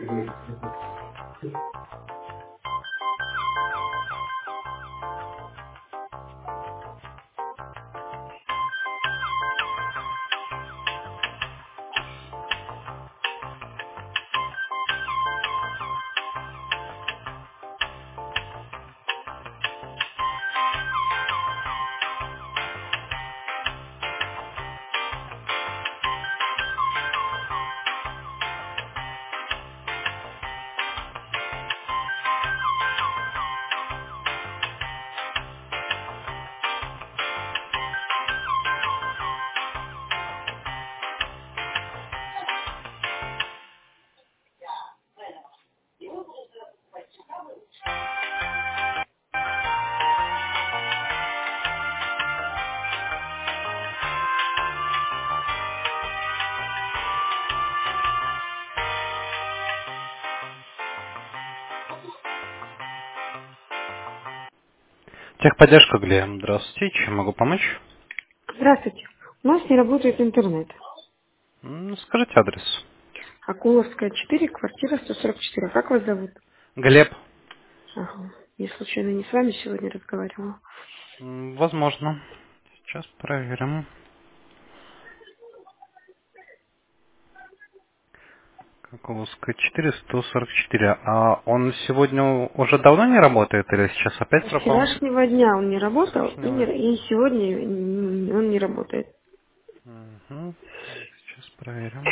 Техподдержка Глеем. Здравствуйте. Чем могу помочь? Здравствуйте. У нас не работает интернет. Скажите адрес. Акуловская, 4, квартира 144. Как вас зовут? Глеб. Ага. Я случайно не с вами сегодня разговаривала. Возможно. Сейчас проверим. Каковская 444. А он сегодня уже давно не работает или сейчас опять С пропал? вчерашнего дня он не работал, Вчерашнего. и сегодня он не работает. Угу. Так, сейчас проверим.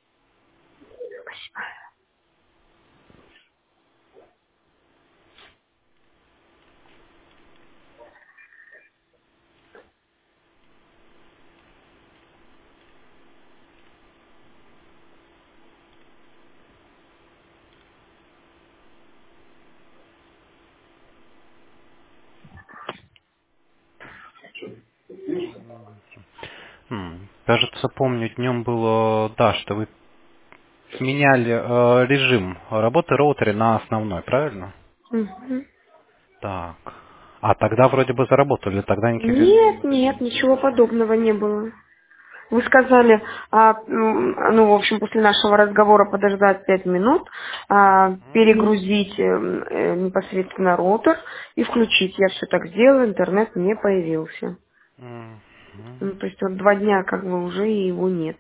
Кажется, помню, днем было, да, что вы меняли режим работы роутера на основной, правильно? Мгм. Так. А тогда вроде бы заработали, тогда никаких изменений Нет, не было. нет, ничего подобного не было. Вы сказали, ну, в общем, после нашего разговора подождать 5 минут, перегрузить непосредственно роутер и включить. Я все так сделала, интернет не появился. Ну, Мгм. то есть вот 2 дня как бы уже и его нет.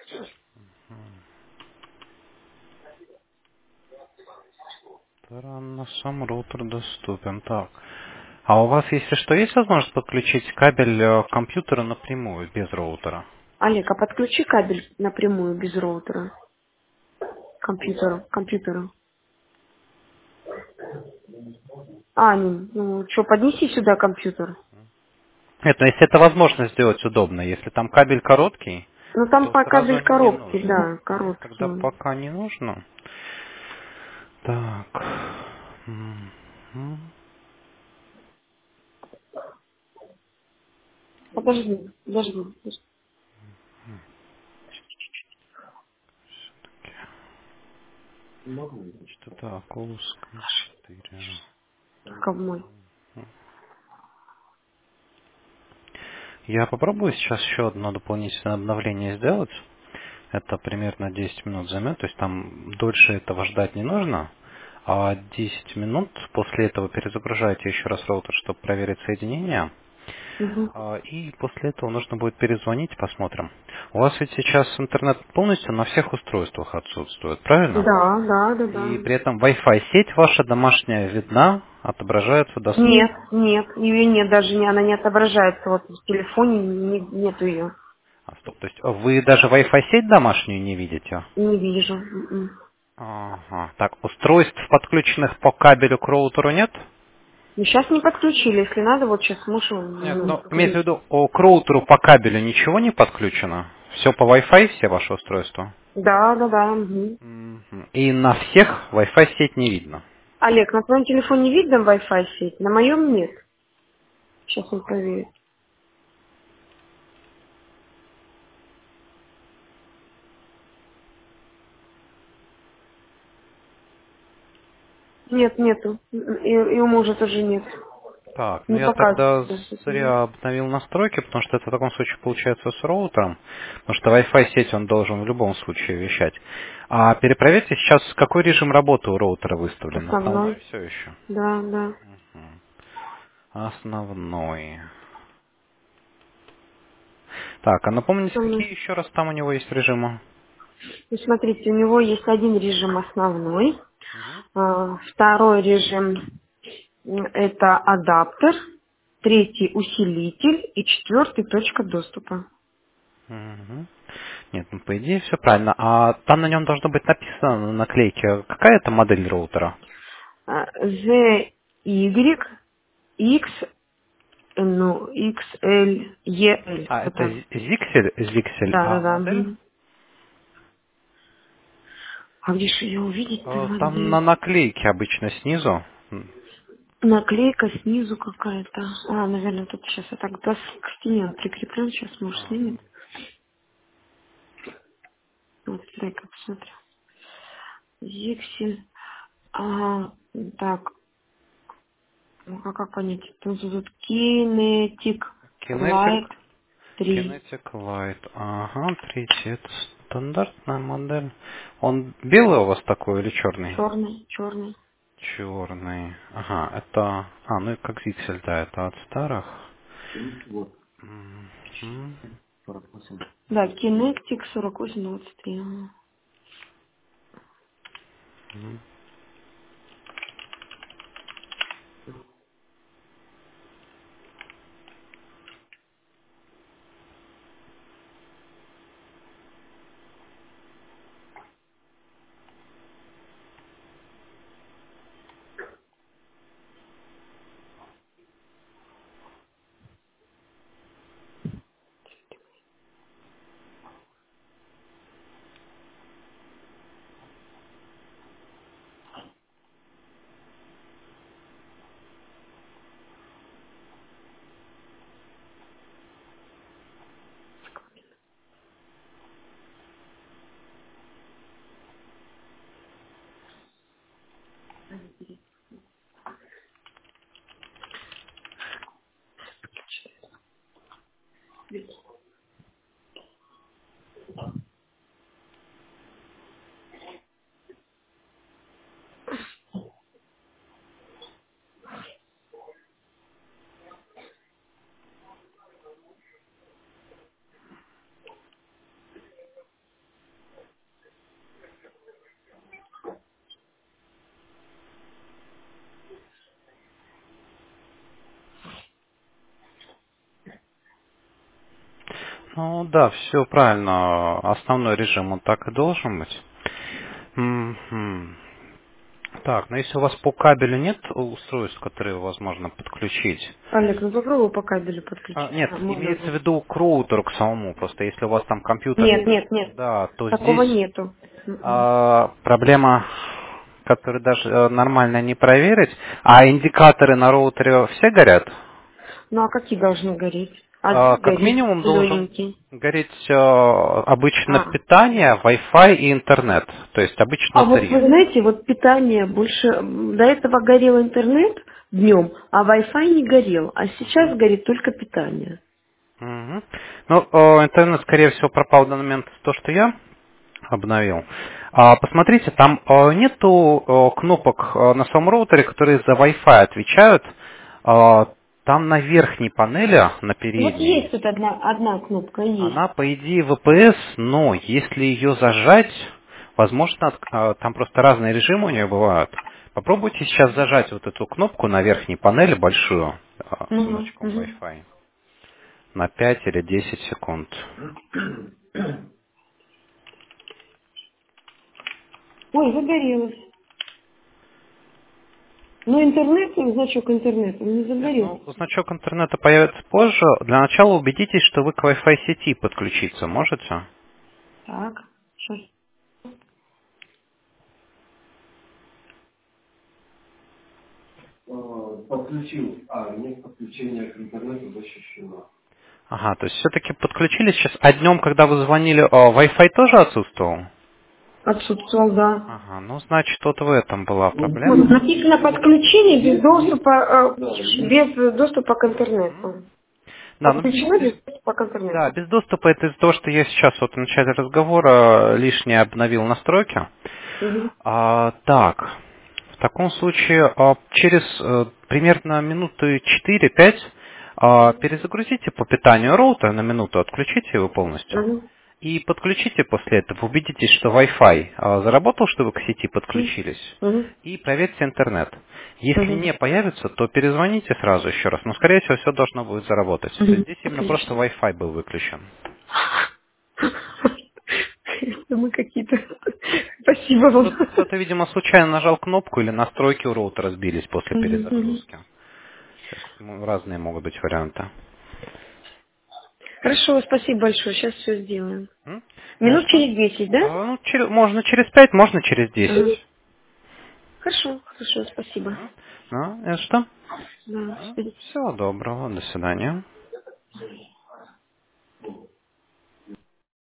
Странно, сам роутер доступен. Так. А у вас, если что, есть возможность подключить кабель к компьютеру напрямую, без роутера? Олег, а подключи кабель напрямую без роутера к компьютеру. Ну что, поднеси сюда компьютер. Нет, но если это возможно сделать удобно, если там кабель короткий, Ну там то по сразу кабель не коробки, нужно. да, Тогда короткий. пока не нужно. Так. Мгм. Подожди. Что-то Окуловская 4. Только в мой. Я попробую сейчас еще одно дополнительное обновление сделать. Это примерно 10 минут займет, то есть там дольше этого ждать не нужно. А 10 минут после этого перезагружаете еще раз роутер, чтобы проверить соединение. Мгм. И после этого нужно будет перезвонить, посмотрим. У вас ведь сейчас интернет полностью на всех устройствах отсутствует, правильно? Да. И при этом Wi-Fi сеть ваша домашняя видна, отображается доступ. Нет, ее нет, даже не, она не отображается. Вот в телефоне нету ее. Стоп, то есть вы даже Wi-Fi сеть домашнюю не видите? Не вижу. М-м. Ага. Так, устройств, подключенных по кабелю к роутеру, нет? Ну, сейчас не подключили, если надо, вот сейчас муж Нет, но имеется в виду, к роутеру по кабелю ничего не подключено? Все по Wi-Fi, все ваши устройства? Да. Мгм. Мгм. И на всех Wi-Fi сеть не видно? Олег, на твоем телефоне видно Wi-Fi сеть? На моем нет. Сейчас он проверит. Нет, нету. И у мужа тоже нет. Так, ну Не я тогда показывает даже. зря обновил настройки, потому что это в таком случае получается с роутером, потому что Wi-Fi сеть он должен в любом случае вещать. А перепроверьте сейчас, какой режим работы у роутера выставлен. Основной Основной. все еще? Да, да. Мгм. Основной. Так, а напомните, Основной. какие еще раз там у него есть режимы? Ну, смотрите, у него есть один режим основной. Мгм. Второй режим это адаптер. Третий усилитель. И четвертый точка доступа. Мгм. Нет, ну по идее все правильно. А там на нем должно быть написано на наклейке, какая это модель роутера? ZY X, ну, XL, EL. А, Вот это так. Zixel, Да, да, а да. модель? Мгм. А где же ее увидеть-то, Там на модель? наклейке обычно снизу. Наклейка снизу какая-то. Наверное, тут сейчас я так к стене прикреплен. Сейчас, может, Ага. снимет. Вот, дай-ка посмотрю. Зиксель. Так, ну как понять? Тут Kinetic Kinetic, Light 3. Kinetic Light. Ага, третий. Это стандартная модель. Он белый у вас такой или черный? Черный, черный. Черный. Ага, это... ну и как Zixel, да, это от старых. Мгм. Да, Kinetic 4823. Ага. Мгм. Ну да, все правильно. Основной режим он так и должен быть. Мгм. Так, но если у вас по кабелю нет устройств, которые возможно подключить? Олег, ну попробуй по кабелю Нет, подключиться. Можно имеется в будет. виду к роутеру, к самому. Просто если у вас там компьютер, Нет, нет, нет. да, то Такого здесь нету. М-м. проблема, которую даже нормально не проверить. А индикаторы на роутере все горят? Ну а какие должны гореть? Один Как горит, минимум должен зелененький. гореть обычно А. питание, Wi-Fi и интернет. То есть обычно А вот вы три. знаете, вот питание больше... До этого горел интернет днем, а Wi-Fi не горел. А сейчас горит только питание. Мгм. Ну, интернет, скорее всего, пропал в данный момент то, что я обновил. Посмотрите, там нету кнопок на самом роутере, которые за Wi-Fi отвечают. Там на верхней панели, на Вот передней, есть тут одна кнопка, есть. она, по идее, VPS, но если ее зажать, возможно, там просто разные режимы у нее бывают. Попробуйте сейчас зажать вот эту кнопку на верхней панели, большую, со Угу, значком угу. Wi-Fi, на 5 или 10 секунд. Ой, загорелось. Ну интернет, значок интернета, он не Нет, ну, загорелся. значок интернета появится позже. Для начала убедитесь, что вы к Wi-Fi сети подключиться можете. Так, сейчас. Ага, то есть все-таки подключились сейчас. А днем, когда вы звонили, Wi-Fi тоже отсутствовал? Отсутствовал, да. Ага, ну, значит, вот в этом была Вот, проблема. написано подключение без доступа к интернету. Да, ну, Подключено без доступа к интернету. да, без доступа это из-за того, что я сейчас вот в начале разговора лишнее обновил настройки. Мгм. Так, в таком случае через примерно минуты 4-5 перезагрузите по питанию роутера на минуту, отключите его полностью. Мгм. И подключите после этого, убедитесь, что Wi-Fi заработал, чтобы к сети подключились, Мгм. и проверьте интернет. Если Мгм. не появится, то перезвоните сразу еще раз, но, скорее всего, все должно будет заработать. То есть Мгм. здесь именно просто Отлично. Wi-Fi был выключен. Это мы какие-то. Спасибо вам. Кто-то, видимо, случайно нажал кнопку или настройки у роутера сбились после Мгм. Мгм. перезагрузки. То есть, разные могут быть варианты. Хорошо, спасибо большое. Сейчас все сделаем. М? Не Минут что? через 10, да? Ну, можно через 5, можно через Мгм. 10. Хорошо, хорошо, спасибо. Ну, не что? Да, до свидания. Всего доброго, до свидания.